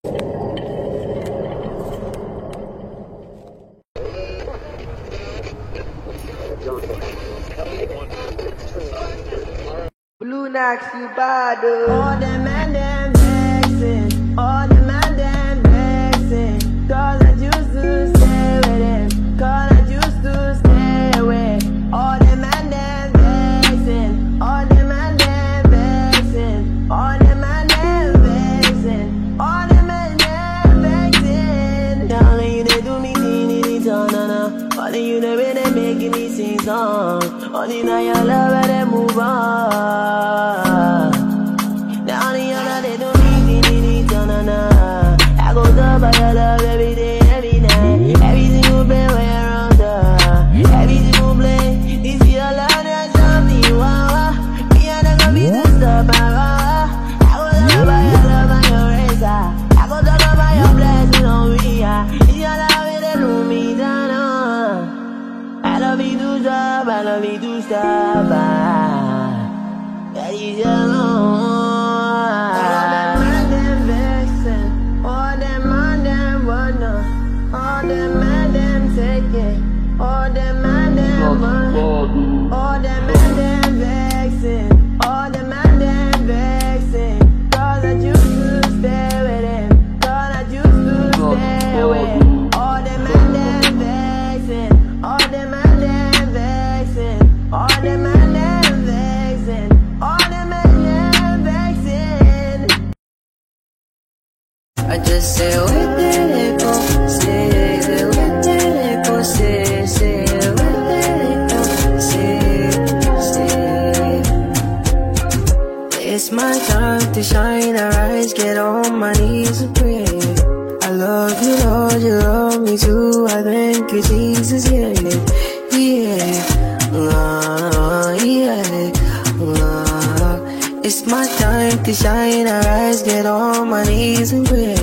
Blue Knox, you bad. All them and them vexing, all them and them vexing. Cause I used to stay with them, cause I used to stay away. All them and them vexing, all them and them vexing, all them and them vexing, all them and them vexing. Darling, you they do me teeny na. Only you the way they making me sing song. Only now your love and they move on. Now only you know they do me teeny na. I go up by your love every day, every night. Every single play where you're around her. Every single play, this your love, there's something you want. Me and I gonna be the stop, I go up by your love and your razor. I go talk about your blessing on me, it's your love and they do me down. I love you to stop, I love you to stop. That is your love. All them and them vexing, all them and them wanna, all them and them take it, all them and them want, all them and them vexing, all them and them vexing. Cause I used to stay with them, cause I used to stay away. All them and them vexing, all them and them vexing, all them and them vexing, all them and them vexing. I just say with the echo, say with the echo, say with the echo, say. It's my time to shine, arise, get on my knees and pray. I love you, Lord, you love me too. I thank you, Jesus, yeah, yeah. It's my time to shine, arise, get on my knees and pray.